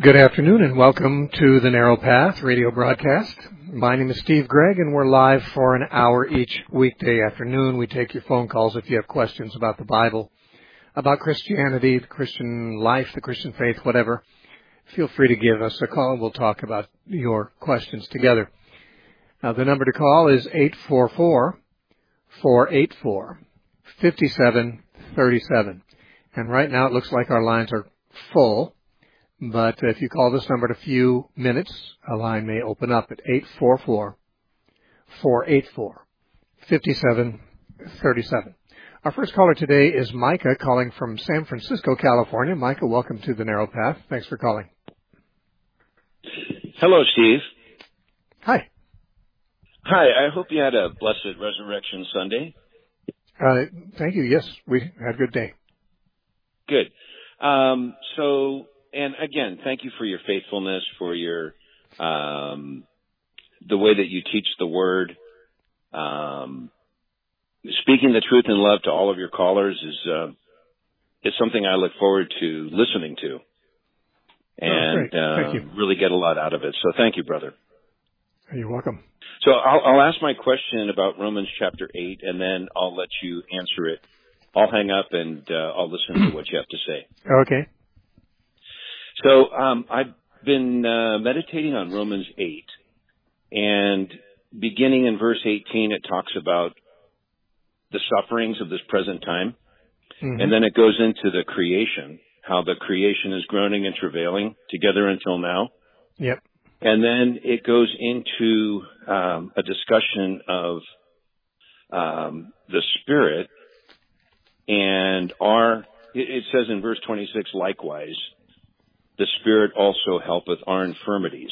Good afternoon and welcome to the Narrow Path radio broadcast. My name is Steve Gregg and we're live for an hour each weekday afternoon. We take your phone calls if you have questions about the Bible, about Christianity, the Christian life, the Christian faith, whatever. Feel free to give us a call and we'll talk about your questions together. The number to call is 844-484-5737. And right now it looks like our lines are full. But if you call this number in a few minutes, a line may open up at 844-484-5737. Our first caller today is Micah calling from San Francisco, California. Micah, welcome to the Narrow Path. Thanks for calling. Hello, Steve. Hi. Hi, I hope you had a blessed Resurrection Sunday. Thank you. Yes, we had a good day. Good. And again, thank you for your faithfulness, for your the way that you teach the Word. Speaking the truth in love to all of your callers is something I look forward to listening to, and thank you. Really get a lot out of it. So thank you, brother. You're welcome. So I'll ask my question about Romans chapter 8, and then I'll let you answer it. I'll hang up and I'll listen to what you have to say. Okay. So I've been meditating on Romans 8, and beginning in verse 18, it talks about the sufferings of this present time, and then it goes into the creation, how the creation is groaning and travailing together until now. Yep. And then it goes into a discussion of the Spirit, and it says in verse 26, likewise, the Spirit also helpeth our infirmities.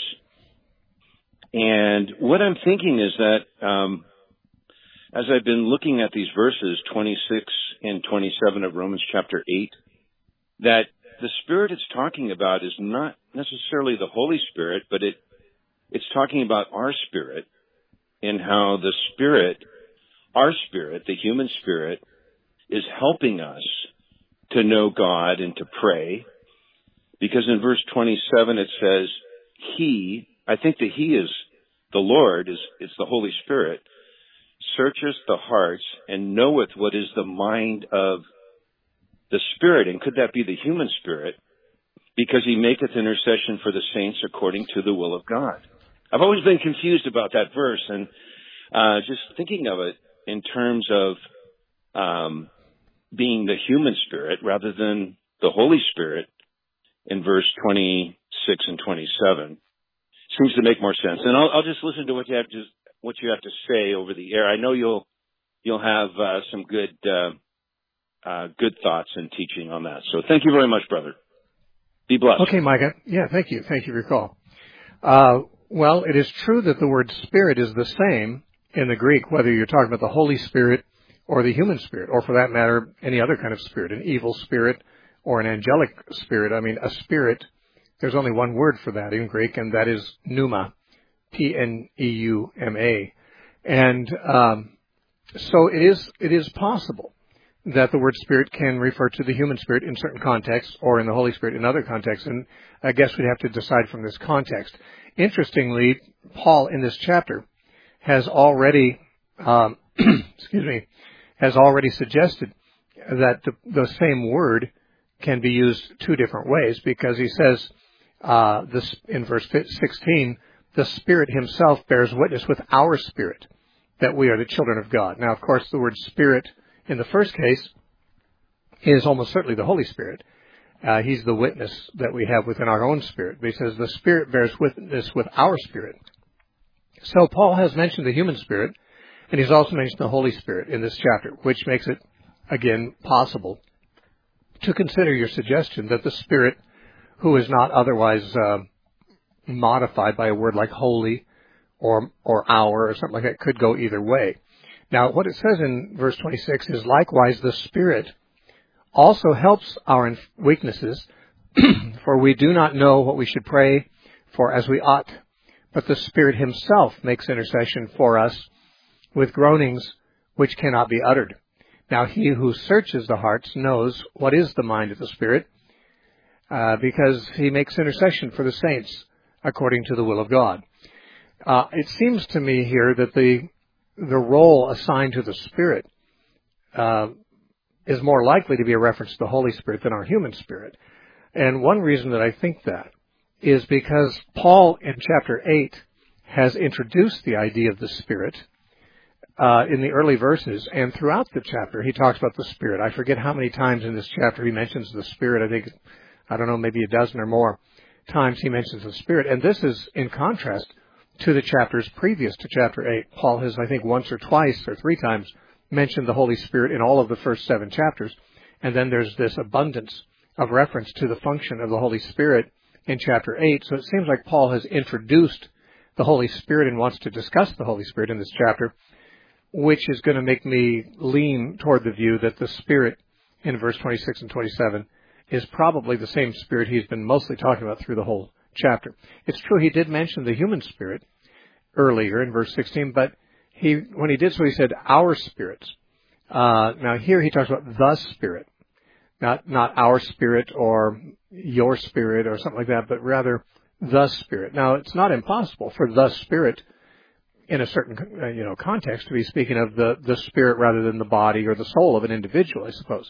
And what I'm thinking is that as I've been looking at these verses, 26 and 27 of Romans chapter 8, that the Spirit it's talking about is not necessarily the Holy Spirit, but it's talking about our spirit, and how the Spirit, our spirit, the human spirit, is helping us to know God and to pray. Because in verse 27 it says, I think that He is the Lord, it's the Holy Spirit, searcheth the hearts and knoweth what is the mind of the Spirit. And could that be the human spirit? Because He maketh intercession for the saints according to the will of God. I've always been confused about that verse, and just thinking of it in terms of being the human spirit rather than the Holy Spirit, in verse 26 and 27, seems to make more sense. And I'll just listen to what you have to say over the air. I know you'll have some good thoughts and teaching on that. So thank you very much, brother. Be blessed. Okay, Micah. Yeah, thank you. Thank you for your call. Well, it is true that the word spirit is the same in the Greek, whether you're talking about the Holy Spirit or the human spirit, or for that matter, any other kind of spirit, an evil spirit, or an angelic spirit. I mean, a spirit, there's only one word for that in Greek, and that is pneuma, P-N-E-U-M-A. And so it is possible that the word spirit can refer to the human spirit in certain contexts, or in the Holy Spirit in other contexts, and I guess we'd have to decide from this context. Interestingly, Paul in this chapter has already, has already suggested that the same word can be used two different ways, because he says this in verse 16, the Spirit Himself bears witness with our spirit that we are the children of God. Now, of course, the word Spirit in the first case is almost certainly the Holy Spirit. He's the witness that we have within our own spirit. But he says the Spirit bears witness with our spirit. So Paul has mentioned the human spirit, and he's also mentioned the Holy Spirit in this chapter, which makes it, again, possible to consider your suggestion that the Spirit, who is not otherwise modified by a word like holy or our or something like that, could go either way. Now, what it says in verse 26 is, likewise, the Spirit also helps our weaknesses, for we do not know what we should pray for as we ought, but the Spirit Himself makes intercession for us with groanings which cannot be uttered. Now, He who searches the hearts knows what is the mind of the Spirit, because he makes intercession for the saints according to the will of God. It seems to me here that the role assigned to the Spirit is more likely to be a reference to the Holy Spirit than our human spirit. And one reason that I think that is because Paul in chapter 8 has introduced the idea of the Spirit in the early verses, and throughout the chapter he talks about the Spirit. I forget how many times in this chapter he mentions the Spirit. I don't know, maybe a dozen or more times he mentions the Spirit. And this is in contrast to the chapters previous to chapter 8. Paul has, I think, once or twice or three times mentioned the Holy Spirit in all of the first 7 chapters. And then there's this abundance of reference to the function of the Holy Spirit in chapter 8. So it seems like Paul has introduced the Holy Spirit and wants to discuss the Holy Spirit in this chapter, which is going to make me lean toward the view that the Spirit in verse 26 and 27 is probably the same Spirit he's been mostly talking about through the whole chapter. It's true he did mention the human spirit earlier in verse 16, but when he did so, he said, our spirits. Now here he talks about the Spirit, not our spirit or your spirit or something like that, but rather the Spirit. Now it's not impossible for the Spirit in a certain context to be speaking of the spirit rather than the body or the soul of an individual, I suppose.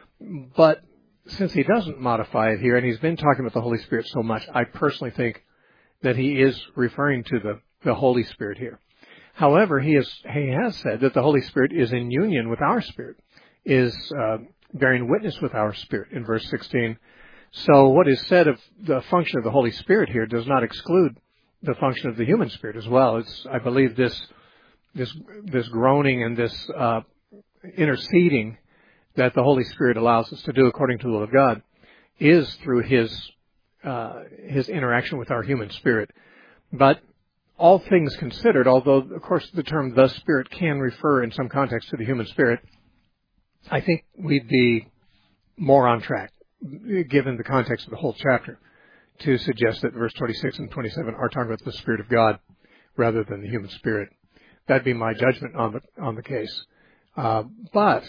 But since he doesn't modify it here, and he's been talking about the Holy Spirit so much, I personally think that he is referring to the Holy Spirit here. However, he has said that the Holy Spirit is in union with our spirit, is bearing witness with our spirit in verse 16. So what is said of the function of the Holy Spirit here does not exclude the function of the human spirit as well. I believe this groaning and this interceding that the Holy Spirit allows us to do according to the will of God is through his interaction with our human spirit. But all things considered, although of course the term the Spirit can refer in some context to the human spirit, I think we'd be more on track, given the context of the whole chapter, to suggest that verse 26 and 27 are talking about the Spirit of God rather than the human spirit. That'd be my judgment on the case. But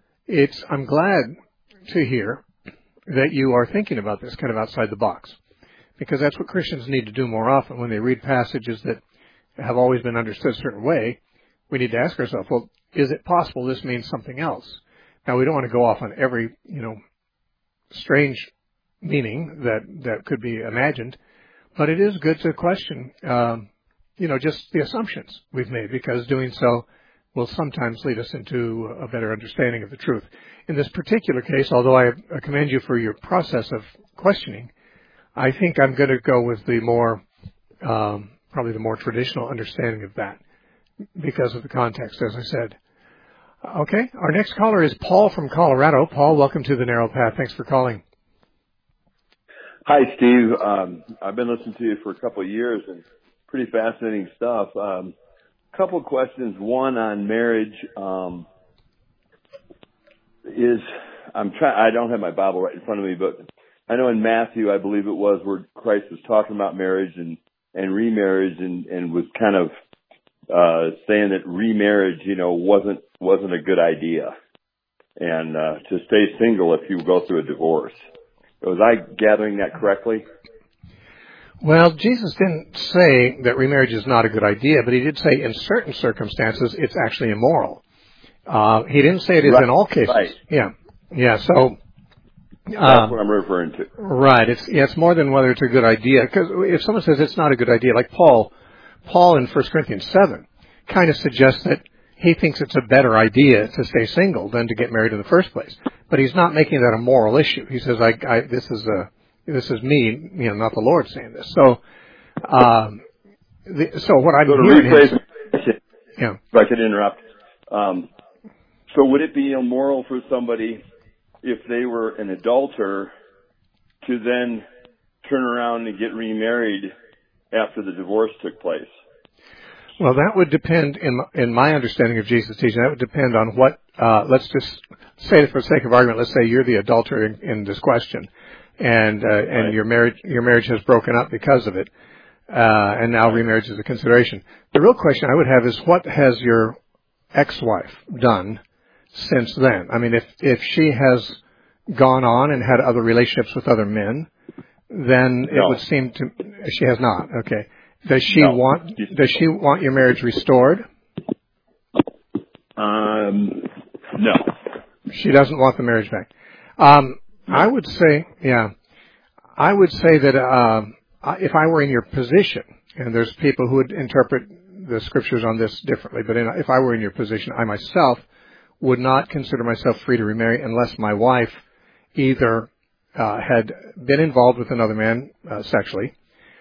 I'm glad to hear that you are thinking about this kind of outside the box, because that's what Christians need to do more often when they read passages that have always been understood a certain way. We need to ask ourselves, well, is it possible this means something else? Now, we don't want to go off on every, strange meaning that could be imagined, but it is good to question, just the assumptions we've made, because doing so will sometimes lead us into a better understanding of the truth. In this particular case, although I commend you for your process of questioning, I think I'm going to go with the more, probably the more traditional understanding of that because of the context, as I said. Okay, our next caller is Paul from Colorado. Paul, welcome to The Narrow Path. Thanks for calling. Hi, Steve. I've been listening to you for a couple of years, and pretty fascinating stuff. Couple of questions. One on marriage. I don't have my Bible right in front of me, but I know in Matthew, I believe it was, where Christ was talking about marriage and remarriage, and was kind of saying that remarriage, wasn't a good idea, and to stay single if you go through a divorce. Was I gathering that correctly? Well, Jesus didn't say that remarriage is not a good idea, but he did say in certain circumstances it's actually immoral. He didn't say it is in all cases. Right. Yeah. So that's what I'm referring to. Right. It's more than whether it's a good idea. Because if someone says it's not a good idea, like Paul in 1 Corinthians 7 kind of suggests that he thinks it's a better idea to stay single than to get married in the first place. But he's not making that a moral issue. He says, this is me, not the Lord saying this. So, so what I'm hearing is, if I could interrupt. So would it be immoral for somebody, if they were an adulterer, to then turn around and get remarried after the divorce took place? Well, that would depend, in my understanding of Jesus' teaching, that would depend on what, let's just say for the sake of argument, let's say you're the adulterer in this question, and right. your marriage has broken up because of it, and now remarriage is a consideration. The real question I would have is, what has your ex-wife done since then? I mean, if she has gone on and had other relationships with other men, then it would seem to, she has not. Okay. Does she want your marriage restored? No. She doesn't want the marriage back. I would say that if I were in your position, and there's people who would interpret the scriptures on this differently, but if I were in your position, I myself would not consider myself free to remarry unless my wife either had been involved with another man sexually,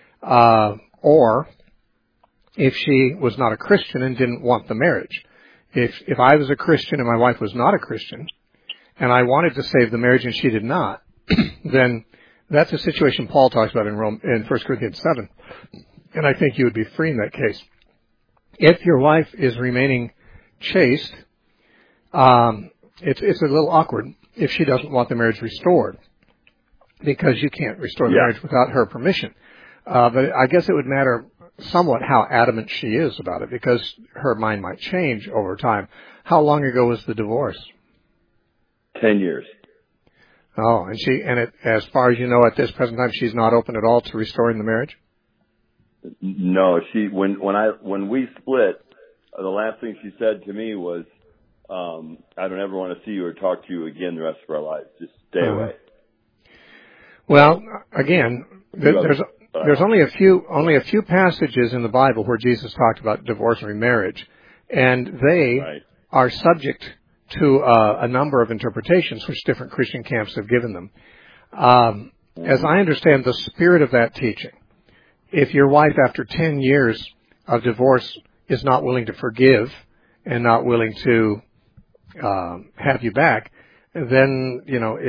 or if she was not a Christian and didn't want the marriage. If I was a Christian and my wife was not a Christian, and I wanted to save the marriage and she did not, then that's a situation Paul talks about in 1 Corinthians 7. And I think you would be free in that case. If your wife is remaining chaste, it's a little awkward if she doesn't want the marriage restored, because you can't restore the marriage without her permission. But I guess it would matter somewhat how adamant she is about it, because her mind might change over time. How long ago was the divorce? 10 years. Oh, as far as you know, at this present time, she's not open at all to restoring the marriage? No, when we split, the last thing she said to me was, I don't ever want to see you or talk to you again the rest of our lives. Just stay away. Well, again, there's only a few passages in the Bible where Jesus talked about divorce and remarriage, and they are subject to a number of interpretations which different Christian camps have given them. As I understand the spirit of that teaching, if your wife after 10 years of divorce is not willing to forgive and not willing to have you back, then,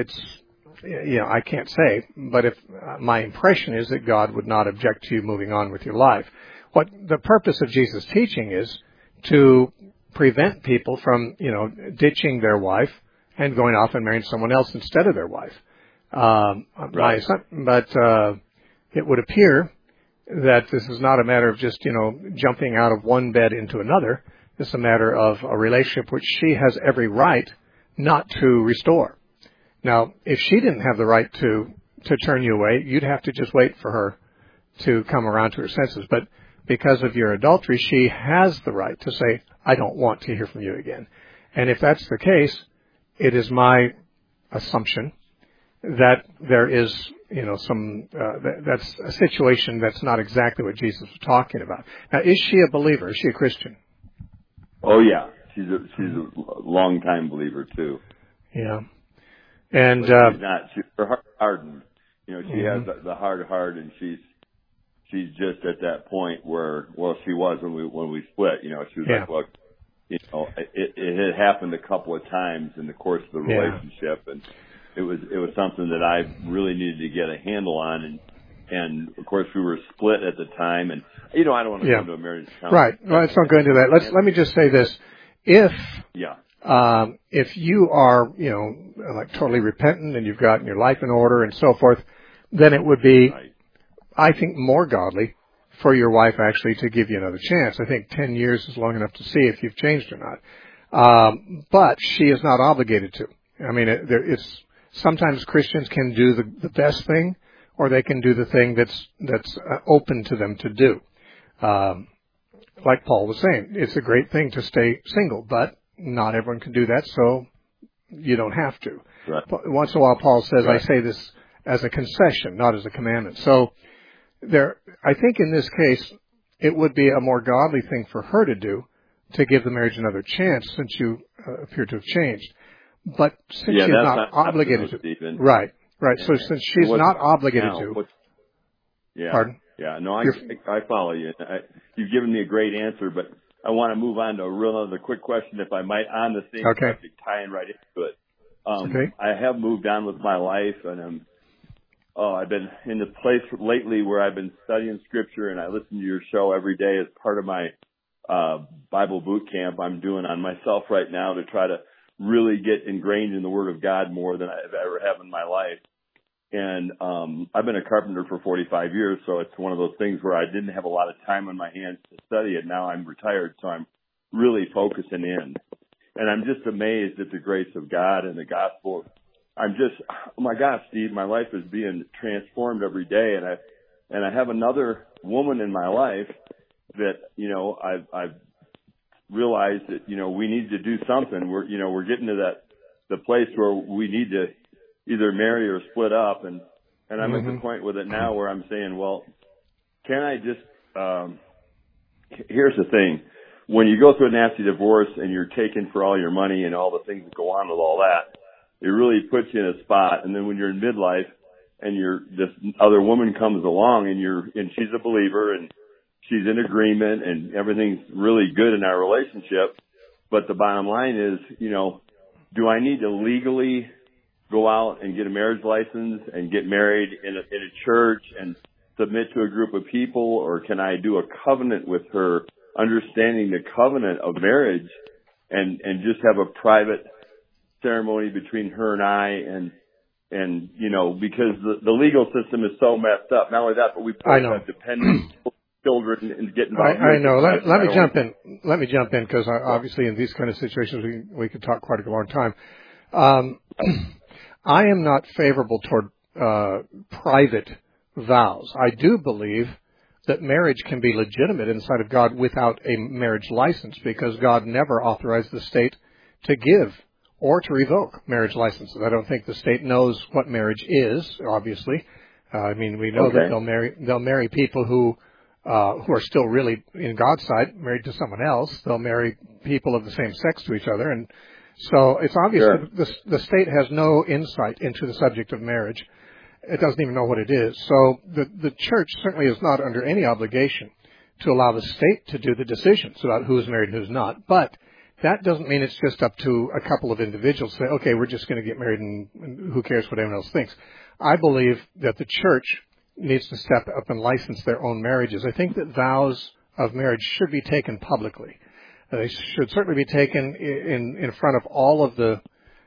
I can't say, but if my impression is that God would not object to you moving on with your life. What the purpose of Jesus' teaching is to prevent people from, ditching their wife and going off and marrying someone else instead of their wife. But it would appear that this is not a matter of just, jumping out of one bed into another. It's a matter of a relationship which she has every right not to restore. Now, if she didn't have the right to turn you away, you'd have to just wait for her to come around to her senses. But because of your adultery, she has the right to say, I don't want to hear from you again. And if that's the case, it is my assumption that there is, that's a situation that's not exactly what Jesus was talking about. Now, is she a believer? Is she a Christian? Oh, yeah. She's a long-time believer, too. Yeah. And she's her heart hardened. She has the hard heart, and she's just at that point where, she was when we split. She was like, look, it had happened a couple of times in the course of the relationship, and it was something that I really needed to get a handle on, and of course we were split at the time, and I don't want to go into a marriage counseling. Right. Well, let's not go into that. Let me just say this: if you are like totally repentant and you've gotten your life in order and so forth, then it would be, I think, more godly for your wife actually to give you another chance. I think 10 years is long enough to see if you've changed or not. But she is not obligated to. I mean, it's sometimes Christians can do the best thing, or they can do the thing that's open to them to do. Like Paul was saying, it's a great thing to stay single, but not everyone can do that, so you don't have to. Right. Once in a while, Paul says, I say this as a concession, not as a commandment. So I think in this case, it would be a more godly thing for her to do, to give the marriage another chance, since you appear to have changed. But since she's not obligated to, right. So since she's not obligated to, pardon? Yeah, no, I follow you. You've given me a great answer, but I want to move on to another quick question, if I might, on the same subject, tying right into it. I have moved on with my life, and I've been in the place lately where I've been studying Scripture, and I listen to your show every day as part of my Bible boot camp I'm doing on myself right now to try to really get ingrained in the Word of God more than I've ever have in my life. And I've been a carpenter for 45 years, so it's one of those things where I didn't have a lot of time on my hands to study it. Now I'm retired, so I'm really focusing in. And I'm just amazed at the grace of God and the gospel I'm just, oh my gosh, Steve, my life is being transformed every day, and I have another woman in my life that, you know, I've realized that, you know, we need to do something. We're getting to the place where we need to either marry or split up, and I'm at the point with it now where I'm saying, well, can I just, here's the thing. When you go through a nasty divorce and you're taken for all your money and all the things that go on with all that, it really puts you in a spot. And then when you're in midlife and this other woman comes along and she's a believer and she's in agreement and everything's really good in our relationship. But the bottom line is, you know, do I need to legally go out and get a marriage license and get married in a church and submit to a group of people, or can I do a covenant with her, understanding the covenant of marriage, and just have a private ceremony between her and I, and you know, because the legal system is so messed up. Not only that, but we both have dependent children and get involved. I know. Let me jump in. Let me jump in, because obviously in these kind of situations we could talk quite a long time. I am not favorable toward private vows. I do believe that marriage can be legitimate inside of God without a marriage license, because God never authorized the state to give or to revoke marriage licenses. I don't think the state knows what marriage is, obviously. I mean, we know that they'll marry people who are still really, in God's sight, married to someone else. They'll marry people of the same sex to each other. And so it's obvious that the state has no insight into the subject of marriage. It doesn't even know what it is. So the church certainly is not under any obligation to allow the state to do the decisions about who's married and who's not. But that doesn't mean it's just up to a couple of individuals to say, okay, we're just going to get married and who cares what anyone else thinks. I believe that the church needs to step up and license their own marriages. I think that vows of marriage should be taken publicly. They should certainly be taken in front of all of the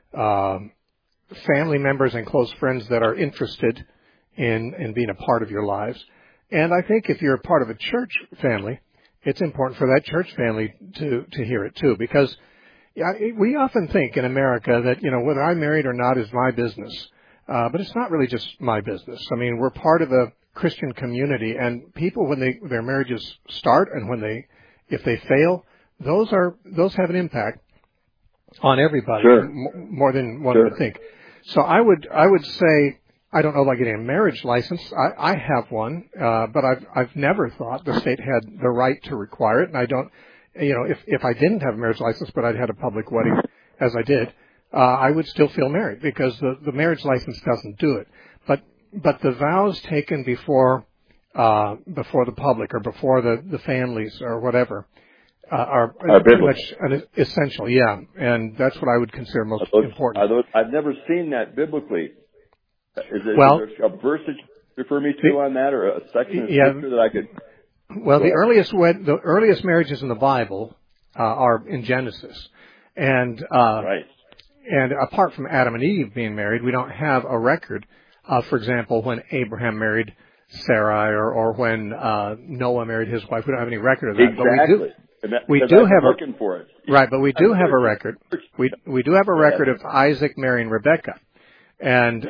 family members and close friends that are interested in being a part of your lives. And I think if you're a part of a church family, it's important for that church family to hear it too, because we often think in America that, you know, whether I'm married or not is my business. But it's not really just my business. I mean, we're part of a Christian community, and people, when their marriages start and if they fail, those have an impact on everybody, more than one would think. So I would say, I don't know about getting a marriage license. I have one, but I've never thought the state had the right to require it. And I don't, you know, if I didn't have a marriage license, but I'd had a public wedding as I did, I would still feel married, because the marriage license doesn't do it. But the vows taken before the public or before the families or whatever are pretty much essential. Yeah, and that's what I would consider most important. I've never seen that biblically. Is there a verse that you refer me to on that, or a section of scripture that I could? Well, the earliest marriages in the Bible are in Genesis, and and apart from Adam and Eve being married, we don't have a record of, for example, when Abraham married Sarai, or when Noah married his wife. We don't have any record of that. Exactly. But we do have looking for it. Right, but we do have a record. We do have a record of Isaac marrying Rebekah, and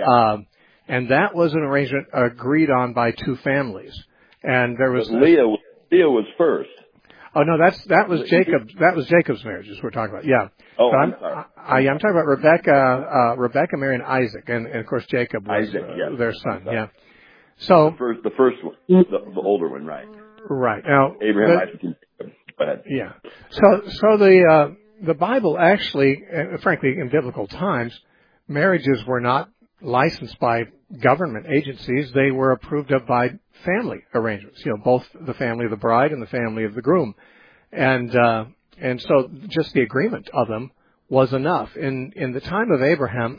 that was an arrangement agreed on by two families. And there was Leah was first. Oh no, that was Jacob. That was Jacob's marriages we're talking about. Yeah. Oh, I'm sorry. I'm talking about Rebekah marrying Isaac, and of course Jacob was their son. Yeah. So the first one, the older one, right? Right. Now Abraham, Isaac, and Jacob. Go ahead. Yeah. So the Bible actually, frankly, in biblical times, marriages were not licensed by government agencies. They were approved of by family arrangements. You know, both the family of the bride and the family of the groom, and so just the agreement of them was enough. In the time of Abraham,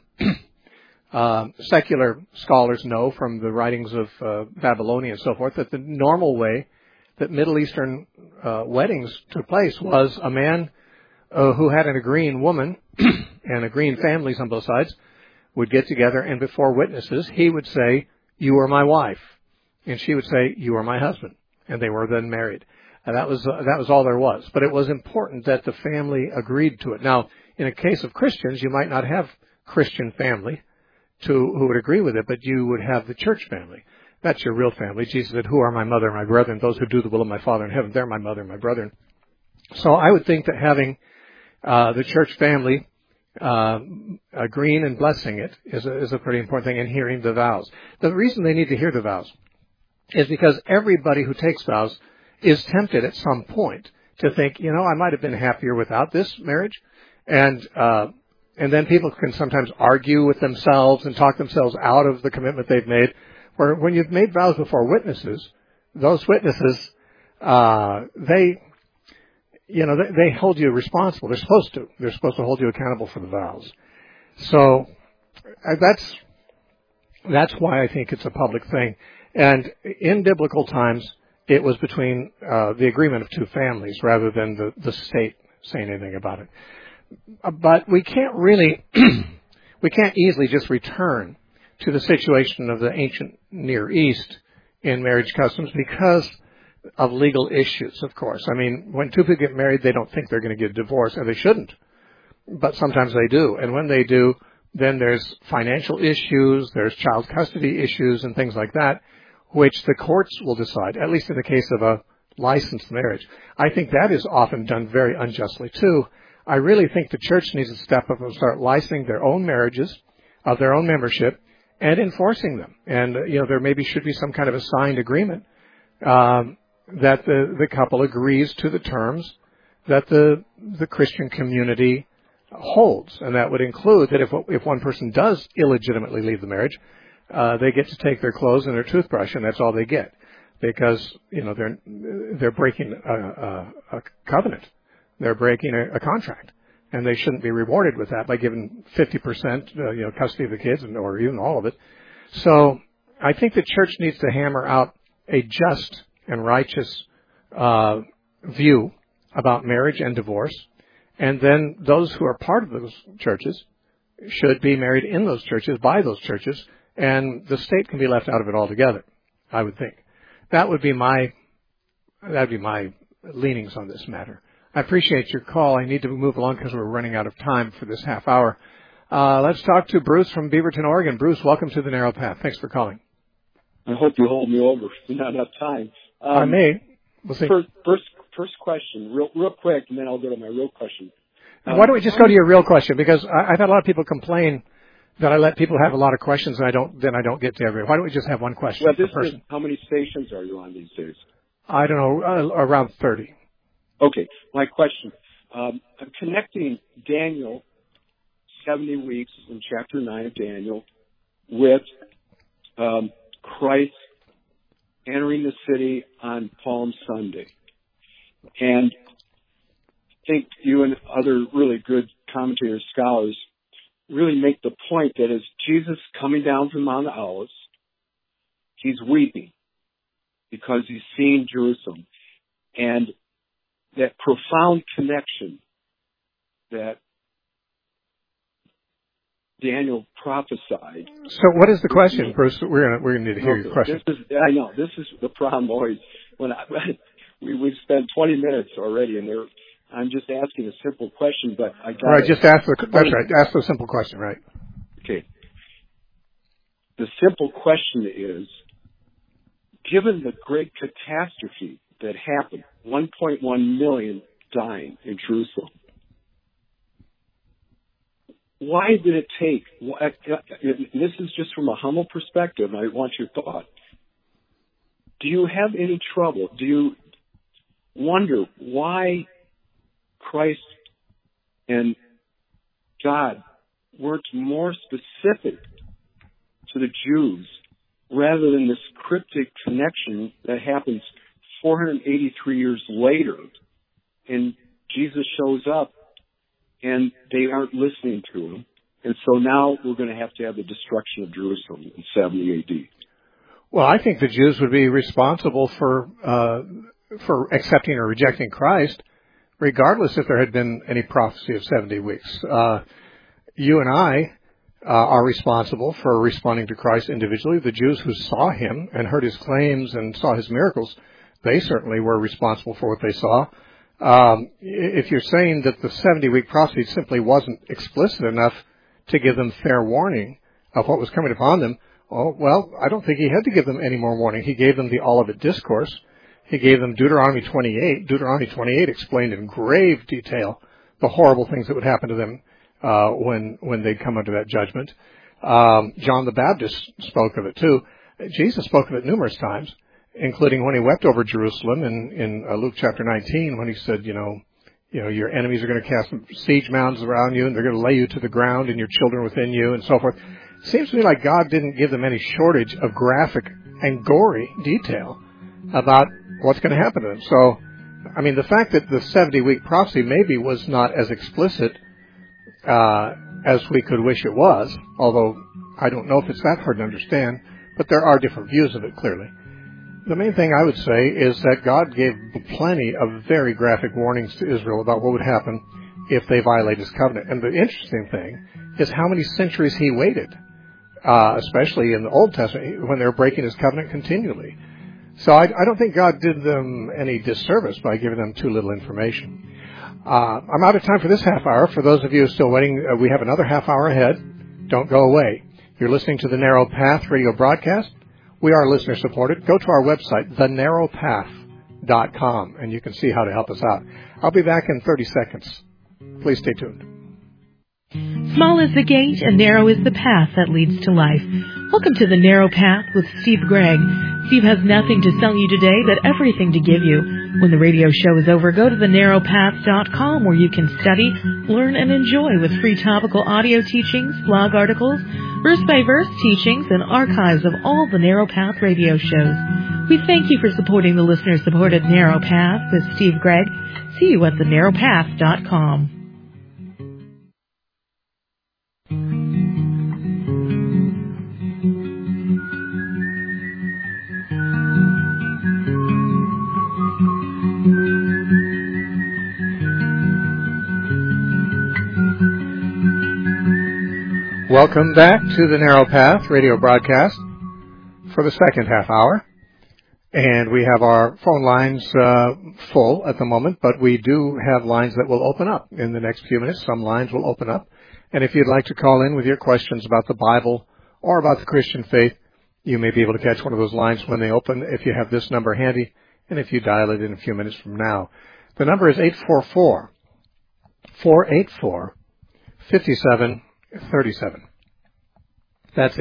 secular scholars know from the writings of Babylonia and so forth that the normal way that Middle Eastern weddings took place was a man who had an agreeing woman and agreeing families on both sides would get together, and before witnesses, he would say, "You are my wife," and she would say, "You are my husband," and they were then married. And that was all there was. But it was important that the family agreed to it. Now, in a case of Christians, you might not have Christian family, who would agree with it, but you would have the church family. That's your real family. Jesus said, "Who are my mother and my brethren? Those who do the will of my Father in heaven, they're my mother and my brethren." So I would think that having the church family agreeing and blessing it is a pretty important thing, and hearing the vows. The reason they need to hear the vows is because everybody who takes vows is tempted at some point to think, I might have been happier without this marriage, and then people can sometimes argue with themselves and talk themselves out of the commitment they've made. Where when you've made vows before witnesses, those witnesses, they hold you responsible. They're supposed to. They're supposed to hold you accountable for the vows. So that's why I think it's a public thing. And in biblical times, it was between the agreement of two families rather than the state saying anything about it. But we can't easily just return to the situation of the ancient Near East in marriage customs because of legal issues, of course. I mean, when two people get married, they don't think they're going to get a divorce, and they shouldn't. But sometimes they do. And when they do, then there's financial issues, there's child custody issues and things like that, which the courts will decide, at least in the case of a licensed marriage. I think that is often done very unjustly, too. I really think the church needs to step up and start licensing their own marriages of their own membership and enforcing them. And, there maybe should be some kind of a signed agreement that the couple agrees to the terms that the Christian community holds. And that would include that if one person does illegitimately leave the marriage, they get to take their clothes and their toothbrush, and that's all they get. Because, they're breaking a covenant. They're breaking a contract. And they shouldn't be rewarded with that by giving 50%, custody of the kids, or even all of it. So I think the church needs to hammer out a just and righteous view about marriage and divorce. And then those who are part of those churches should be married in those churches, by those churches, and the state can be left out of it altogether, I would think. That would be my leanings on this matter. I appreciate your call. I need to move along because we're running out of time for this half hour. Let's talk to Bruce from Beaverton, Oregon. Bruce, welcome to The Narrow Path. Thanks for calling. I hope you hold me over. There's not enough time. I may. We'll see. First question, real quick, and then I'll go to my real question. Why don't we just go to your real question? Because I've had a lot of people complain that I let people have a lot of questions and I don't get to everyone. Why don't we just have one question per person? How many stations are you on these days? I don't know, around 30. Okay, my question. I'm connecting Daniel, 70 weeks in chapter 9 of Daniel, with Christ entering the city on Palm Sunday. And I think you and other really good commentators, scholars, really make the point that as Jesus coming down from Mount Olives, he's weeping because he's seen Jerusalem. And that profound connection that Daniel prophesied. So what is the question, Bruce? We're going to need to hear your question. I know. This is the problem always. We've spent 20 minutes already, and I'm just asking a simple question, but I got All right, just ask that's right. Ask the simple question, right? Okay. The simple question is, given the great catastrophe that happened, 1.1 million dying in Jerusalem, why did it take, this is just from a humble perspective, and I want your thought. Do you have any trouble? Do you wonder why Christ and God weren't more specific to the Jews rather than this cryptic connection that happens 483 years later, and Jesus shows up and they aren't listening to him, and so now we're going to have the destruction of Jerusalem in 70 AD. Well, I think the Jews would be responsible for accepting or rejecting Christ, regardless if there had been any prophecy of 70 weeks. You and I are responsible for responding to Christ individually. The Jews who saw him and heard his claims and saw his miracles, they certainly were responsible for what they saw. If you're saying that the 70-week prophecy simply wasn't explicit enough to give them fair warning of what was coming upon them, oh, well, I don't think he had to give them any more warning. He gave them the Olivet Discourse. He gave them Deuteronomy 28. Deuteronomy 28 explained in grave detail the horrible things that would happen to them when they'd come under that judgment. John the Baptist spoke of it too. Jesus spoke of it numerous times, including when he wept over Jerusalem in Luke chapter 19, when he said, you know, your enemies are going to cast siege mounds around you, and they're going to lay you to the ground, and your children within you, and so forth. It seems to me like God didn't give them any shortage of graphic and gory detail about what's going to happen to them. So, I mean, the fact that the 70-week prophecy maybe was not as explicit as we could wish it was, although I don't know if it's that hard to understand, but there are different views of it, clearly. The main thing I would say is that God gave plenty of very graphic warnings to Israel about what would happen if they violate his covenant. And the interesting thing is how many centuries he waited, especially in the Old Testament, when they were breaking his covenant continually. So I don't think God did them any disservice by giving them too little information. I'm out of time for this half hour. For those of you still waiting, we have another half hour ahead. Don't go away. You're listening to the Narrow Path radio broadcast. We are listener supported. Go to our website, thenarrowpath.com, and you can see how to help us out. I'll be back in 30 seconds. Please stay tuned. Small is the gate and narrow is the path that leads to life. Welcome to the Narrow Path with Steve Gregg. Steve has nothing to sell you today, but everything to give you. When the radio show is over, go to thenarrowpath.com where you can study, learn, and enjoy with free topical audio teachings, blog articles, verse-by-verse teachings, and archives of all the Narrow Path radio shows. We thank you for supporting the listener-supported Narrow Path with Steve Gregg. See you at thenarrowpath.com. Welcome back to the Narrow Path radio broadcast for the second half hour. And we have our phone lines full at the moment, but we do have lines that will open up in the next few minutes. Some lines will open up. And if you'd like to call in with your questions about the Bible or about the Christian faith, you may be able to catch one of those lines when they open if you have this number handy, and if you dial it in a few minutes from now. The number is 844-484-5737. That's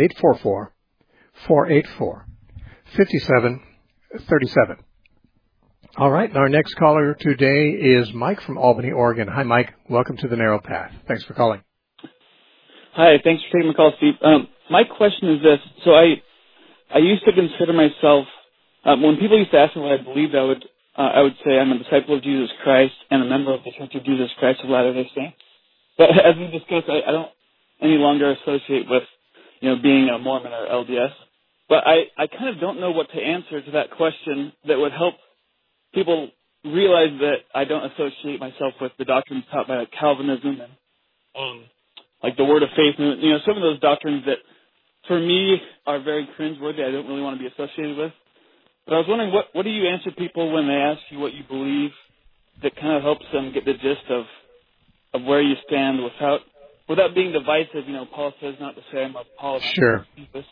844-484-5737. All right, our next caller today is Mike from Albany, Oregon. Hi, Mike. Welcome to the Narrow Path. Thanks for calling. Hi, thanks for taking my call, Steve. My question is this. So I used to consider myself, when people used to ask me what I believed, I would say I'm a disciple of Jesus Christ and a member of the Church of Jesus Christ of Latter-day Saints. But as we discussed, I don't any longer associate with, being a Mormon or LDS. But I kind of don't know what to answer to that question that would help people realize that I don't associate myself with the doctrines taught by Calvinism and like the Word of Faith, and some of those doctrines that for me are very cringeworthy. I don't really want to be associated with. But I was wondering, what do you answer people when they ask you what you believe that kind of helps them get the gist of where you stand without being divisive? Paul says not to say I'm a Paul. Sure.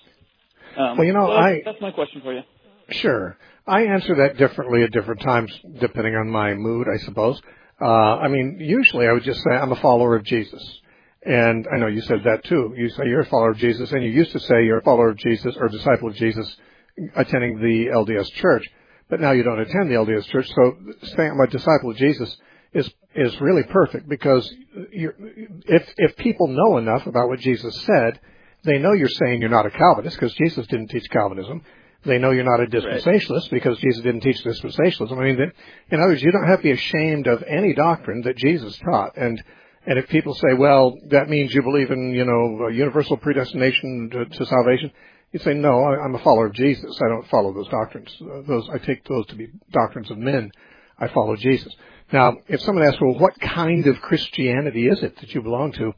That's my question for you. Sure. I answer that differently at different times, depending on my mood, I suppose. Usually I would just say I'm a follower of Jesus. And I know you said that too. You say you're a follower of Jesus, and you used to say you're a follower of Jesus or disciple of Jesus attending the LDS church, but now you don't attend the LDS church. So saying I'm a disciple of Jesus is really perfect, because if people know enough about what Jesus said, they know you're saying you're not a Calvinist because Jesus didn't teach Calvinism. They know you're not a dispensationalist because Jesus didn't teach dispensationalism. In other words, you don't have to be ashamed of any doctrine that Jesus taught. And if people say, well, that means you believe in, universal predestination to salvation, you say, no, I'm a follower of Jesus. I don't follow those doctrines. I take those to be doctrines of men. I follow Jesus. Now, if someone asks, well, what kind of Christianity is it that you belong to?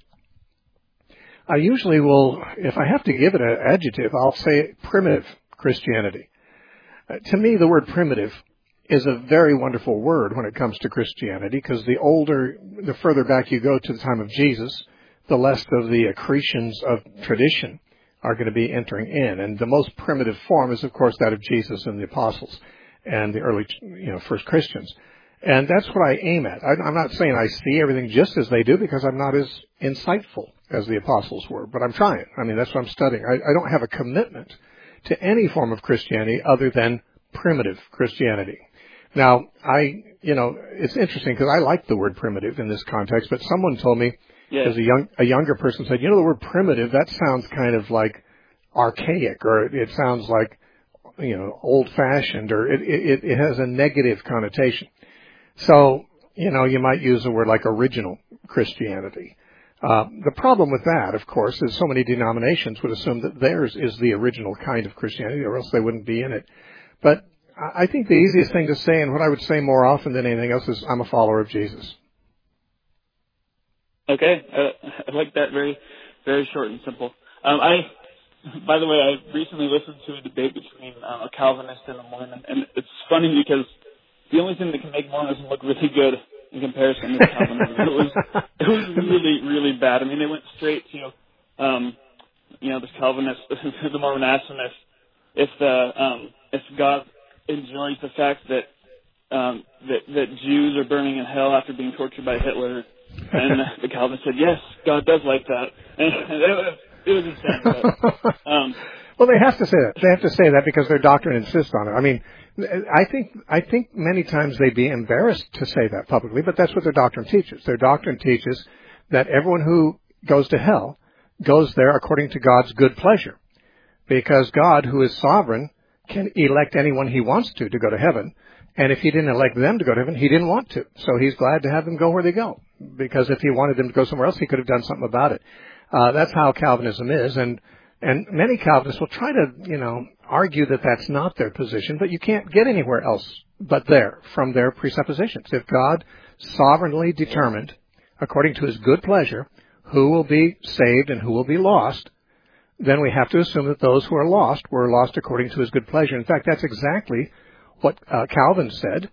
I usually will, if I have to give it an adjective, I'll say primitive Christianity. To me, the word primitive is a very wonderful word when it comes to Christianity, because the further back you go to the time of Jesus, the less of the accretions of tradition are going to be entering in. And the most primitive form is, of course, that of Jesus and the apostles and the early, first Christians. And that's what I aim at. I'm not saying I see everything just as they do, because I'm not as insightful as the apostles were, but I'm trying. I mean, that's what I'm studying. I don't have a commitment to any form of Christianity other than primitive Christianity. Now, it's interesting because I like the word primitive in this context, but someone told me, as a younger person said, the word primitive, that sounds kind of like archaic, or it sounds like, old-fashioned, or it has a negative connotation. So, you might use a word like original Christianity. The problem with that, of course, is so many denominations would assume that theirs is the original kind of Christianity, or else they wouldn't be in it. But I think the easiest thing to say, and what I would say more often than anything else, is I'm a follower of Jesus. Okay, I like that. Very, very short and simple. By the way, I recently listened to a debate between a Calvinist and a Mormon, and it's funny because the only thing that can make Mormonism look really good in comparison to Calvinism, it was really, really bad. I mean, they went straight to, this Calvinist, the Mormon asked him if God enjoys the fact that Jews are burning in hell after being tortured by Hitler, and the Calvinist said, yes, God does like that. And it was insane. But, well, they have to say that. They have to say that because their doctrine insists on it. I mean, I think many times they'd be embarrassed to say that publicly, but that's what their doctrine teaches. Their doctrine teaches that everyone who goes to hell goes there according to God's good pleasure, because God, who is sovereign, can elect anyone he wants to go to heaven. And if he didn't elect them to go to heaven, he didn't want to. So he's glad to have them go where they go, because if he wanted them to go somewhere else, he could have done something about it. That's how Calvinism is. And many Calvinists will try to, argue that that's not their position, but you can't get anywhere else but there from their presuppositions. If God sovereignly determined, according to his good pleasure, who will be saved and who will be lost, then we have to assume that those who are lost were lost according to his good pleasure. In fact, that's exactly what Calvin said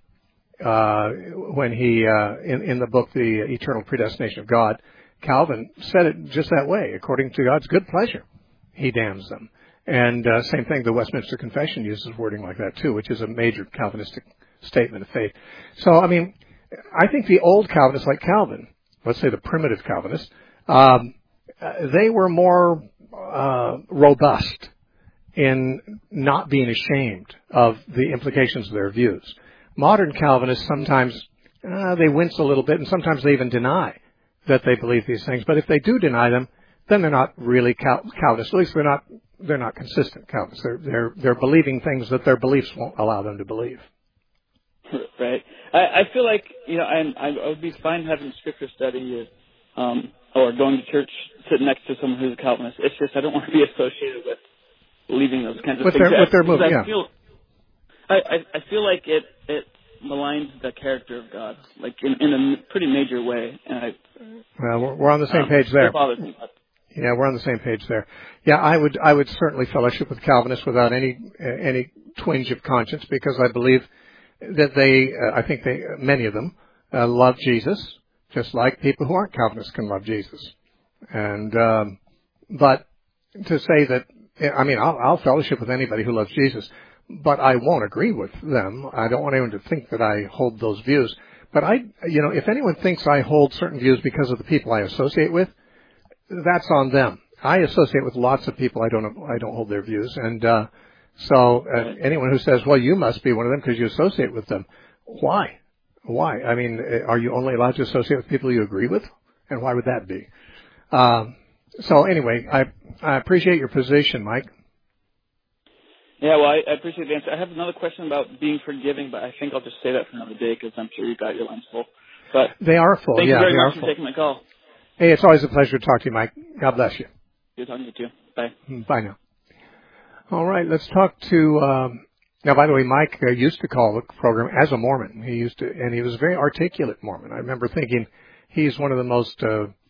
when he, in the book, The Eternal Predestination of God. Calvin said it just that way. According to God's good pleasure, he damns them. And same thing, the Westminster Confession uses wording like that too, which is a major Calvinistic statement of faith. So, I mean, I think the old Calvinists like Calvin, let's say the primitive Calvinists, they were more robust in not being ashamed of the implications of their views. Modern Calvinists sometimes they wince a little bit, and sometimes they even deny that they believe these things. But if they do deny them, then they're not really Calvinists. At least they're not consistent Calvinists. They're believing things that their beliefs won't allow them to believe. Right. I feel like I would be fine having scripture study or going to church, sitting next to someone who's a Calvinist. It's just I don't want to be associated with believing those kinds of things. With their movement, yeah. I feel like it maligns the character of God, like in a pretty major way. And well, we're on the same page there. It bothers me. Yeah, we're on the same page there. Yeah, I would certainly fellowship with Calvinists without any twinge of conscience, because I believe that I think many of them love Jesus, just like people who aren't Calvinists can love Jesus. And but to say that, I mean, I'll fellowship with anybody who loves Jesus, but I won't agree with them. I don't want anyone to think that I hold those views. But if anyone thinks I hold certain views because of the people I associate with, that's on them. I associate with lots of people I don't hold their views, and so anyone who says, "Well, you must be one of them because you associate with them," why? I mean, are you only allowed to associate with people you agree with? And why would that be? So anyway, I appreciate your position, Mike. Yeah, well, I appreciate the answer. I have another question about being forgiving, but I think I'll just say that for another day because I'm sure you got your lines full. But they are full. Thank you very much for taking my call. Hey, it's always a pleasure to talk to you, Mike. God bless you. Good talking to you, too. Bye. Bye now. All right, let's talk to, now, by the way, Mike used to call the program as a Mormon. And he was a very articulate Mormon. I remember thinking he's one of the most,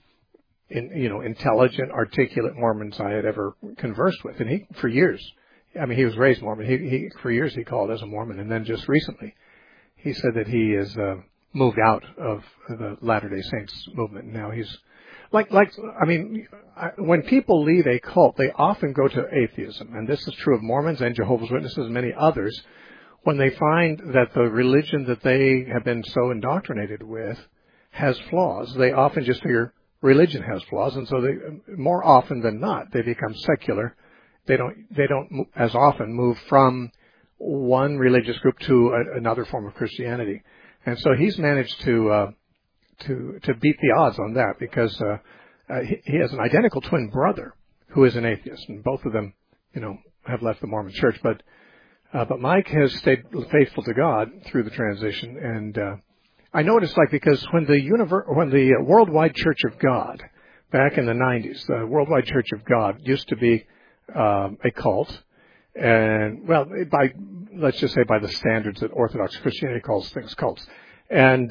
intelligent, articulate Mormons I had ever conversed with. And for years, he was raised Mormon. For years he called as a Mormon. And then just recently, he said that he is moved out of the Latter-day Saints movement. Now he's when people leave a cult, they often go to atheism, and this is true of Mormons and Jehovah's Witnesses and many others. When they find that the religion that they have been so indoctrinated with has flaws, they often just figure religion has flaws, and so they, more often than not, they become secular. They don't as often move from one religious group to another form of Christianity, and so he's managed to beat the odds on that because he has an identical twin brother who is an atheist, and both of them, have left the Mormon Church, but Mike has stayed faithful to God through the transition, and I noticed, because when the Worldwide Church of God back in the 90s, the Worldwide Church of God used to be a cult, and let's just say by the standards that Orthodox Christianity calls things cults, and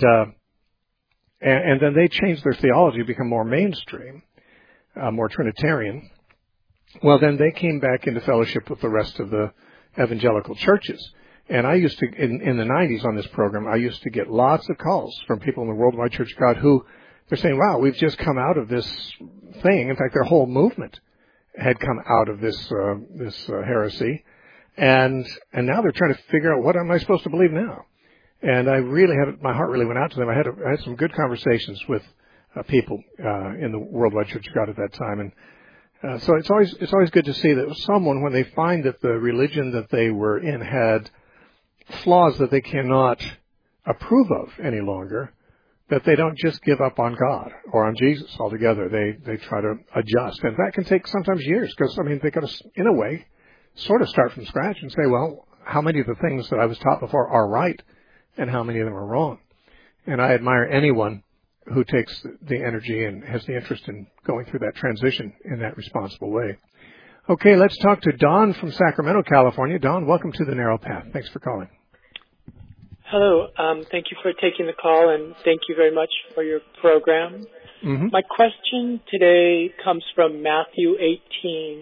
then they changed their theology to become more mainstream, more Trinitarian. Well, then they came back into fellowship with the rest of the evangelical churches. And I used to, in the 90s on this program, I used to get lots of calls from people in the Worldwide Church of God who, they're saying, wow, we've just come out of this thing. In fact, their whole movement had come out of this heresy. And now they're trying to figure out, what am I supposed to believe now? And I really my heart really went out to them. I had some good conversations with people in the Worldwide Church of God at that time. And so it's always good to see that someone, when they find that the religion that they were in had flaws that they cannot approve of any longer, that they don't just give up on God or on Jesus altogether. They try to adjust. And that can take sometimes years because, they got to, in a way, sort of start from scratch and say, well, how many of the things that I was taught before are right and how many of them are wrong? And I admire anyone who takes the energy and has the interest in going through that transition in that responsible way. Okay, let's talk to Don from Sacramento, California. Don, welcome to the Narrow Path. Thanks for calling. Hello. Thank you for taking the call, and thank you very much for your program. Mm-hmm. My question today comes from Matthew 18,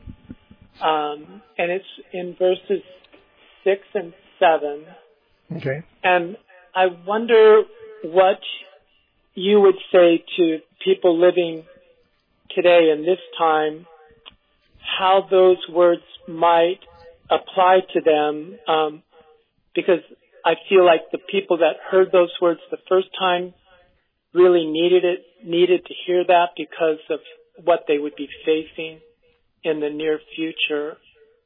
and it's in verses 6 and 7. Okay. And I wonder what you would say to people living today in this time, how those words might apply to them, because I feel like the people that heard those words the first time really needed to hear that because of what they would be facing in the near future.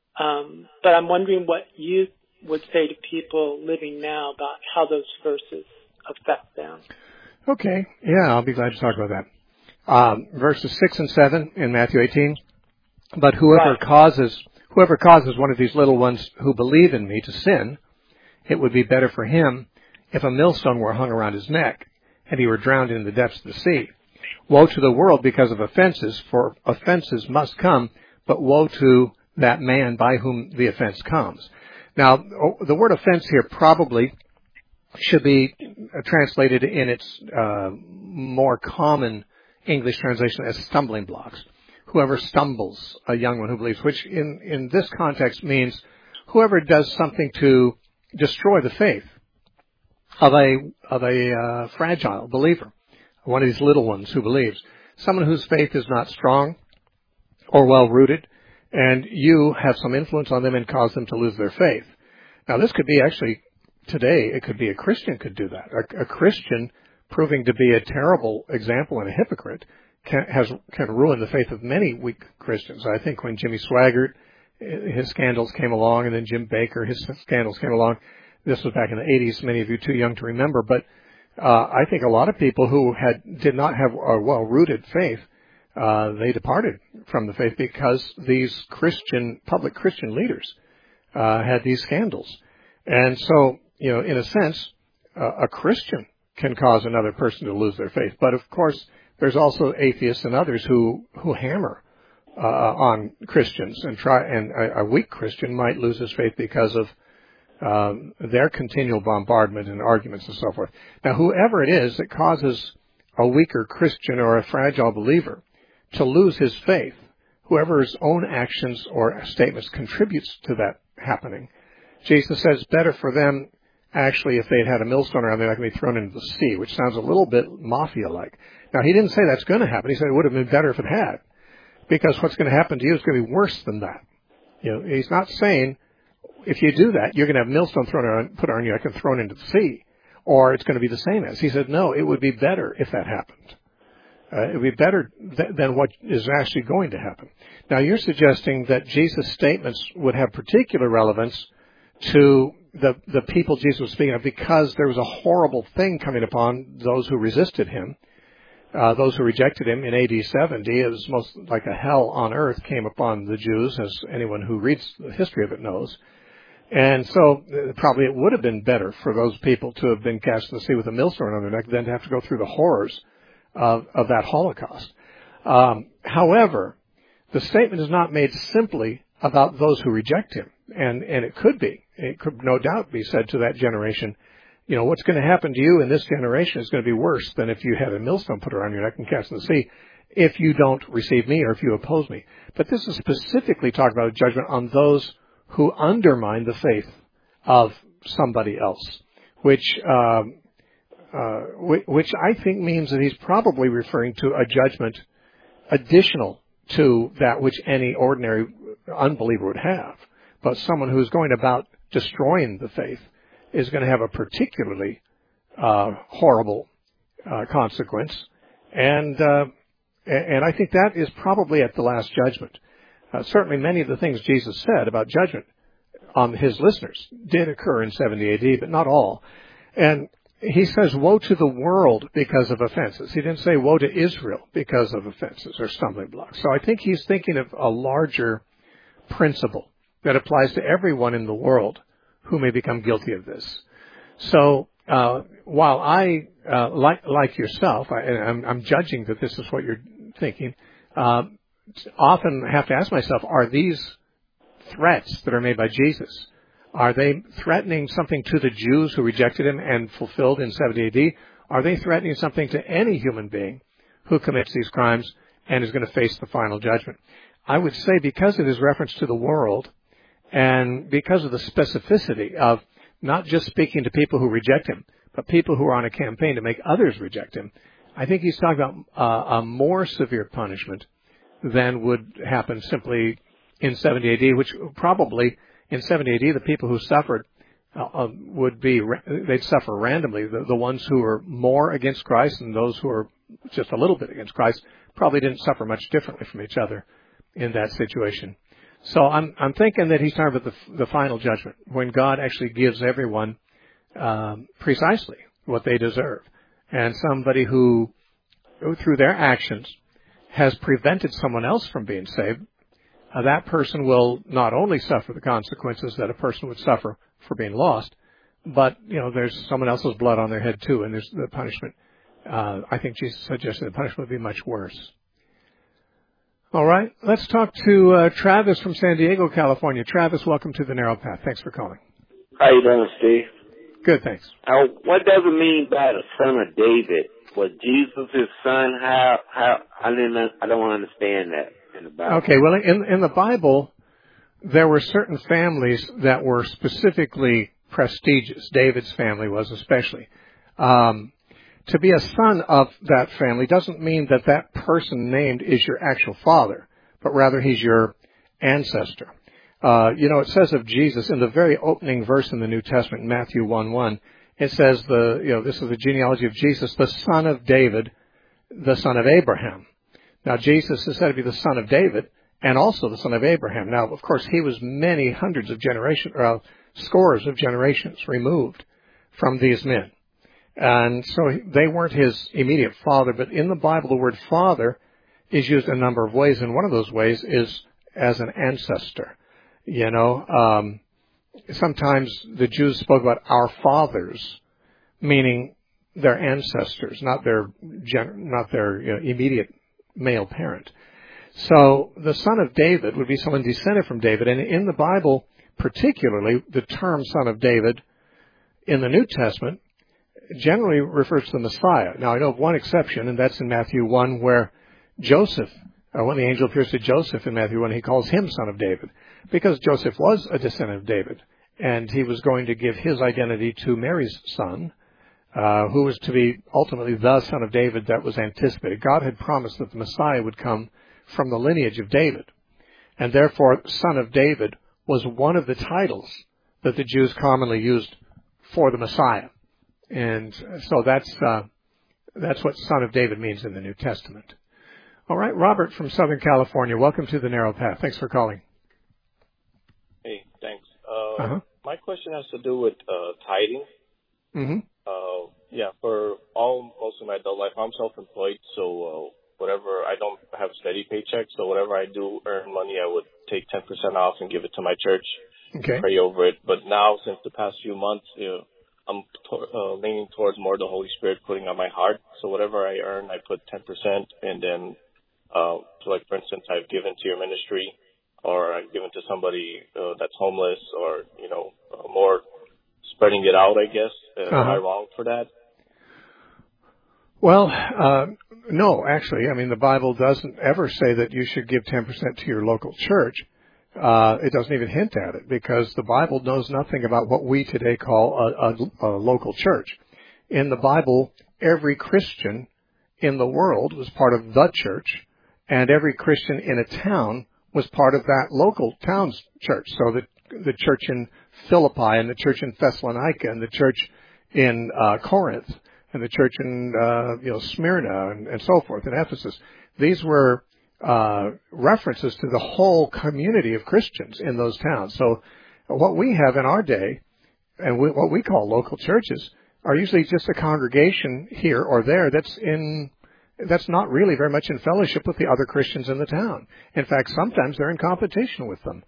But I'm wondering what you would say to people living now about how those verses affect them. Okay. Yeah, I'll be glad to talk about that. Verses 6 and 7 in Matthew 18. But whoever causes one of these little ones who believe in me to sin, it would be better for him if a millstone were hung around his neck and he were drowned in the depths of the sea. Woe to the world because of offenses, for offenses must come, but woe to that man by whom the offense comes. Now, the word offense here probably should be translated in its more common English translation as stumbling blocks. Whoever stumbles a young one who believes, which in this context means whoever does something to destroy the faith of a fragile believer, one of these little ones who believes, someone whose faith is not strong or well rooted, and you have some influence on them and cause them to lose their faith. Now, this could be actually today. It could be a Christian could do that. A Christian proving to be a terrible example and a hypocrite can ruin the faith of many weak Christians. I think when Jimmy Swaggart, his scandals came along, and then Jim Baker, his scandals came along. This was back in the 80s. Many of you too young to remember, but I think a lot of people who did not have a well-rooted faith, they departed from the faith because these public Christian leaders had these scandals. And so, in a sense, a Christian can cause another person to lose their faith. But of course, there's also atheists and others who hammer on Christians and a weak Christian might lose his faith because of their continual bombardment and arguments and so forth. Now, whoever it is that causes a weaker Christian or a fragile believer to lose his faith, whoever's own actions or statements contributes to that happening, Jesus says better for them actually if they'd had a millstone around their neck and be thrown into the sea, which sounds a little bit mafia-like. Now, he didn't say that's going to happen. He said it would have been better if it had, because what's going to happen to you is going to be worse than that. He's not saying if you do that, you're going to have a millstone put on your neck and thrown into the sea, or it's going to be the same as. He said, no, it would be better if that happened. It would be better than what is actually going to happen. Now, you're suggesting that Jesus' statements would have particular relevance to the people Jesus was speaking of because there was a horrible thing coming upon those who resisted him, those who rejected him in AD 70. It was most like a hell on earth came upon the Jews, as anyone who reads the history of it knows. And so probably it would have been better for those people to have been cast in the sea with a millstone on their neck than to have to go through the horrors of that Holocaust. However, the statement is not made simply about those who reject him. And it could be. It could no doubt be said to that generation, what's going to happen to you in this generation is going to be worse than if you had a millstone put around your neck and cast in the sea if you don't receive me or if you oppose me. But this is specifically talking about a judgment on those who undermine the faith of somebody else, which I think means that he's probably referring to a judgment additional to that which any ordinary unbeliever would have. But someone who's going about destroying the faith is going to have a particularly horrible consequence, and I think that is probably at the last judgment. Certainly, many of the things Jesus said about judgment on his listeners did occur in 70 AD, but not all. And he says, woe to the world because of offenses. He didn't say woe to Israel because of offenses or stumbling blocks. So I think he's thinking of a larger principle that applies to everyone in the world who may become guilty of this. So while I, like yourself, I'm judging that this is what you're thinking, often have to ask myself, are these threats that are made by Jesus, are they threatening something to the Jews who rejected him and fulfilled in 70 AD? Are they threatening something to any human being who commits these crimes and is going to face the final judgment? I would say because it is reference to the world and because of the specificity of not just speaking to people who reject him, but people who are on a campaign to make others reject him, I think he's talking about a more severe punishment than would happen simply in 70 AD, which probably in 70 AD, the people who suffered they'd suffer randomly. The ones who were more against Christ and those who were just a little bit against Christ probably didn't suffer much differently from each other in that situation. So I'm thinking that he's talking about the final judgment, when God actually gives everyone precisely what they deserve. And somebody who, through their actions, has prevented someone else from being saved, that person will not only suffer the consequences that a person would suffer for being lost, but, there's someone else's blood on their head too, and there's the punishment. I think Jesus suggested the punishment would be much worse. All right, let's talk to Travis from San Diego, California. Travis, welcome to the Narrow Path. Thanks for calling. How you doing, Steve? Good, thanks. What does it mean by the son of David? Was Jesus his son? How? I don't understand that in the Bible. Okay, well, in the Bible, there were certain families that were specifically prestigious. David's family was especially. To be a son of that family doesn't mean that that person named is your actual father, but rather he's your ancestor. It says of Jesus in the very opening verse in the New Testament, Matthew 1:1, it says this is the genealogy of Jesus, the son of David, the son of Abraham. Now, Jesus is said to be the son of David and also the son of Abraham. Now, of course, he was many hundreds of generations, scores of generations removed from these men. And so they weren't his immediate father, but in the Bible, the word father is used a number of ways, and one of those ways is as an ancestor. Sometimes the Jews spoke about our fathers, meaning their ancestors, not their immediate male parent. So the son of David would be someone descended from David, and in the Bible, particularly, the term son of David in the New Testament generally refers to the Messiah. Now, I know of one exception, and that's in Matthew 1, where Joseph, when the angel appears to Joseph in Matthew 1, he calls him son of David, because Joseph was a descendant of David, and he was going to give his identity to Mary's son, who was to be ultimately the son of David that was anticipated. God had promised that the Messiah would come from the lineage of David. And therefore, son of David was one of the titles that the Jews commonly used for the Messiah. And so that's what son of David means in the New Testament. All right, Robert from Southern California, welcome to the Narrow Path. Thanks for calling. Hey, thanks. My question has to do with tithing. Mm-hmm. For most of my adult life, I'm self-employed, so whatever, I don't have steady paychecks, so whatever I do earn money, I would take 10% off and give it to my church, pray over it. But now, since the past few months, I'm leaning towards more the Holy Spirit putting on my heart. So whatever I earn, I put 10%, and then, so like for instance, I've given to your ministry, or I've given to somebody that's homeless, or more spreading it out, I guess. Am I wrong for that? Well, no, actually. I mean, the Bible doesn't ever say that you should give 10% to your local church. It doesn't even hint at it, because the Bible knows nothing about what we today call a local church. In the Bible, every Christian in the world was part of the church, and every Christian in a town was part of that local town's church. So the church in Philippi, and the church in Thessalonica, and the church in Corinth, and the church in Smyrna, and so forth, in Ephesus. These were references to the whole community of Christians in those towns. So what we have in our day, and what we call local churches, are usually just a congregation here or there that's not really very much in fellowship with the other Christians in the town. In fact, sometimes they're in competition with them.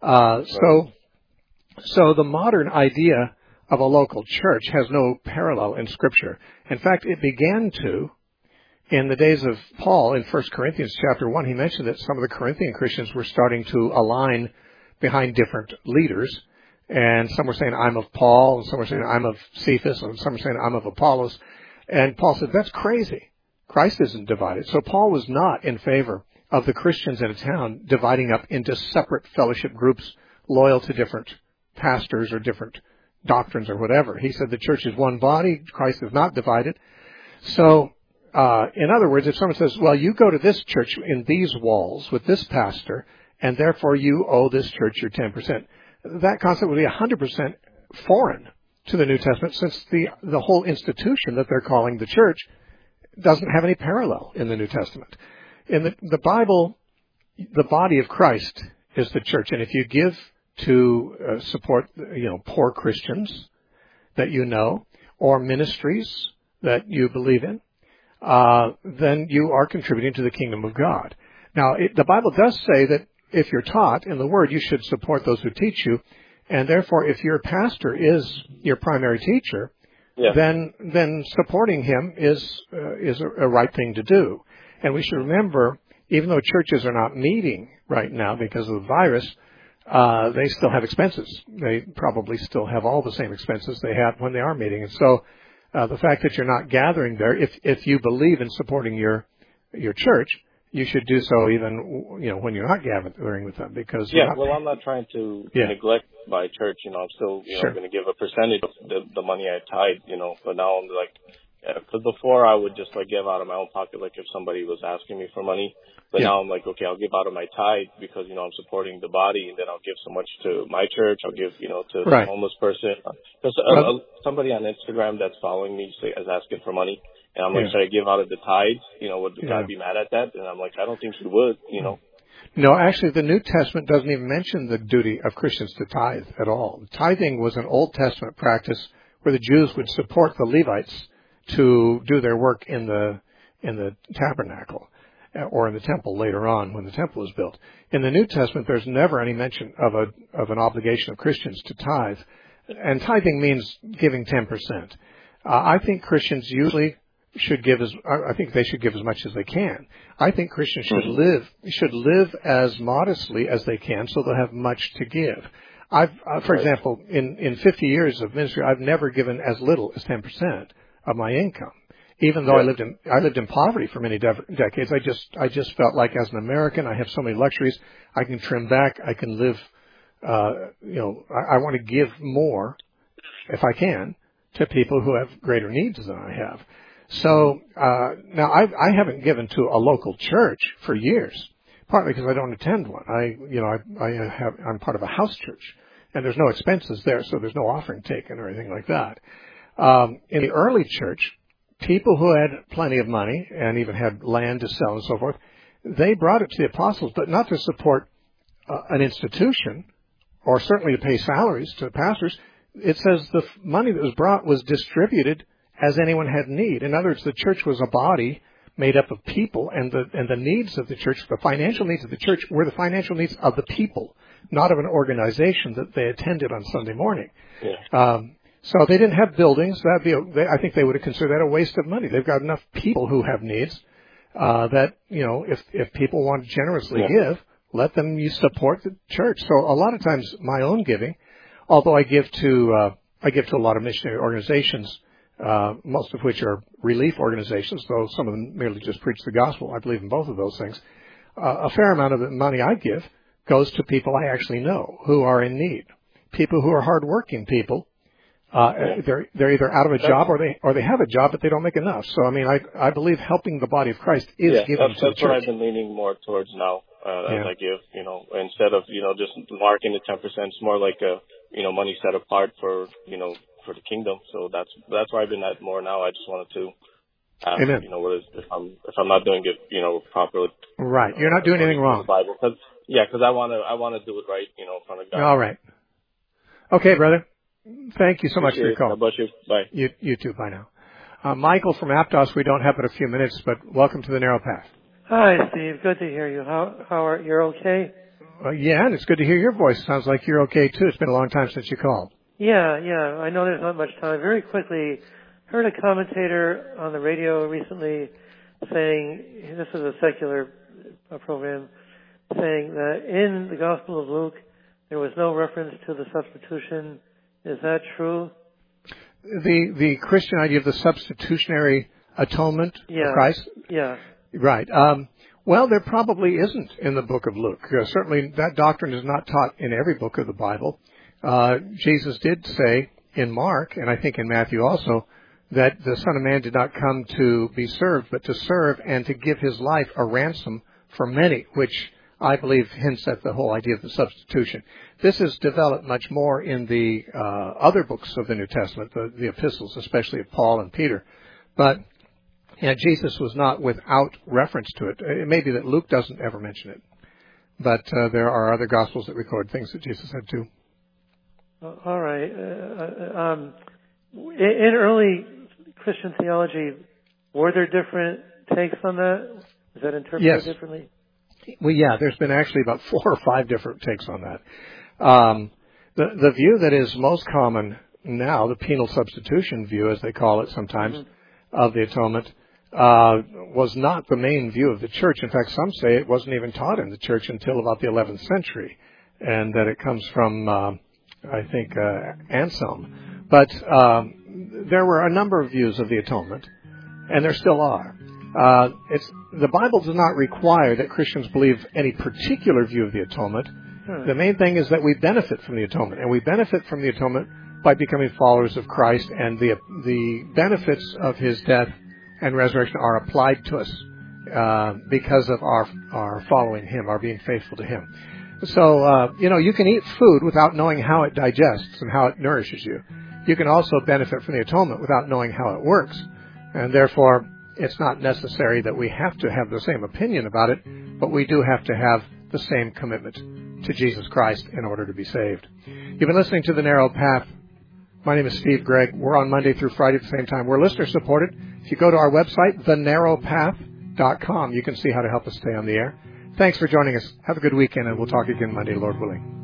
So the modern idea of a local church has no parallel in Scripture. In fact, it began to in the days of Paul in 1 Corinthians chapter 1. He mentioned that some of the Corinthian Christians were starting to align behind different leaders. And some were saying, I'm of Paul, and some were saying, I'm of Cephas, and some were saying, I'm of Apollos. And Paul said, that's crazy. Christ isn't divided. So Paul was not in favor of the Christians in a town dividing up into separate fellowship groups loyal to different pastors or different doctrines or whatever. He said the church is one body. Christ is not divided. So, in other words, if someone says, well, you go to this church in these walls with this pastor, and therefore you owe this church your 10%, that concept would be 100% foreign to the New Testament, since the whole institution that they're calling the church doesn't have any parallel in the New Testament. In the Bible, the body of Christ is the church, and if you give to support, poor Christians that you know, or ministries that you believe in, then you are contributing to the kingdom of God. Now, the Bible does say that if you're taught in the Word, you should support those who teach you, and therefore, if your pastor is your primary teacher, then supporting him is a right thing to do. And we should remember, even though churches are not meeting right now because of the virus, they still have expenses. They probably still have all the same expenses they had when they are meeting. And so the fact that you're not gathering there, if you believe in supporting your church, you should do so even when you're not gathering with them, because I'm not trying to neglect my church. I'm still going to give a percentage of the money I tithe. But now I'm like, because before I would just give out of my own pocket, like if somebody was asking me for money. But now I'm like, okay, I'll give out of my tithe because I'm supporting the body, and then I'll give so much to my church. I'll give to the homeless person. Because somebody on Instagram that's following me is asking for money. And I'm like, should I give out of the tithes? Would God be mad at that? And I'm like, I don't think he would, No, actually, the New Testament doesn't even mention the duty of Christians to tithe at all. Tithing was an Old Testament practice where the Jews would support the Levites to do their work in the tabernacle or in the temple later on when the temple was built. In the New Testament, there's never any mention of an obligation of Christians to tithe. And tithing means giving 10%. I think Christians usually should give I think they should give as much as they can. I think Christians should live as modestly as they can, so they'll have much to give. For example, in 50 years of ministry, I've never given as little as 10% of my income. Even though I lived in poverty for many decades, I just felt like as an American, I have so many luxuries. I can trim back. I can live. I want to give more, if I can, to people who have greater needs than I have. So now I haven't given to a local church for years, partly because I don't attend one. I'm part of a house church, and there's no expenses there, so there's no offering taken or anything like that. In the early church, people who had plenty of money and even had land to sell and so forth, they brought it to the apostles, but not to support an institution or certainly to pay salaries to pastors. It says the money that was brought was distributed as anyone had need. In other words, the church was a body made up of people, and the needs of the church, the financial needs of the church, were the financial needs of the people, not of an organization that they attended on Sunday morning. Yeah. So they didn't have buildings. I think they would have considered that a waste of money. They've got enough people who have needs that, if people want to generously give, let them support the church. So a lot of times my own giving, although I give to a lot of missionary organizations, most of which are relief organizations, though some of them merely just preach the gospel. I believe in both of those things. A fair amount of the money I give goes to people I actually know who are in need, people who are hardworking people. They're either out of a job or they have a job, but they don't make enough. So I believe helping the body of Christ is giving to the church. That's what I've been leaning more towards now as I give. Instead of just marking the 10%, it's more like a money set apart for for the kingdom. So that's where I've been at more now. I just wanted to ask, Amen. If I'm not doing it properly. Right, you're not doing anything wrong. The Bible, because I want to do it right, in front of God. All right. Okay, brother. Thank you so much for your call. God bless you. Bye. You too. Bye now. Michael from Aptos, we don't have but a few minutes, but welcome to the Narrow Path. Hi, Steve. Good to hear you. How are you? Okay? Yeah, and it's good to hear your voice. Sounds like you're okay too. It's been a long time since you called. Yeah. I know there's not much time. Very quickly, heard a commentator on the radio recently saying, this is a secular program, saying that in the Gospel of Luke, there was no reference to the substitution. Is that true? The Christian idea of the substitutionary atonement of Christ? Yeah. Right. Well, there probably isn't in the book of Luke. Certainly that doctrine is not taught in every book of the Bible. Jesus did say in Mark, and I think in Matthew also, that the Son of Man did not come to be served, but to serve and to give his life a ransom for many, which I believe hints at the whole idea of the substitution. This is developed much more in the other books of the New Testament, the epistles, especially of Paul and Peter. But Jesus was not without reference to it. It may be that Luke doesn't ever mention it, but there are other Gospels that record things that Jesus said too. All right. In early Christian theology, were there different takes on that? Was that interpreted differently? Well, yeah, there's been actually about 4 or 5 different takes on that. The view that is most common now, the penal substitution view, as they call it sometimes, of the atonement, was not the main view of the church. In fact, some say it wasn't even taught in the church until about the 11th century, and that it comes from, I think, Anselm. But there were a number of views of the atonement, and there still are. The Bible does not require that Christians believe any particular view of the atonement. The main thing is that we benefit from the atonement, and we benefit from the atonement by becoming followers of Christ, and the benefits of his death and resurrection are applied to us because of our following him, our being faithful to him. So, you can eat food without knowing how it digests and how it nourishes you. You can also benefit from the atonement without knowing how it works, and therefore it's not necessary that we have to have the same opinion about it, but we do have to have the same commitment to Jesus Christ in order to be saved. You've been listening to The Narrow Path. My name is Steve Gregg. We're on Monday through Friday at the same time. We're listener supported. If you go to our website, thenarrowpath.com, you can see how to help us stay on the air. Thanks for joining us. Have a good weekend, and we'll talk again Monday, Lord willing.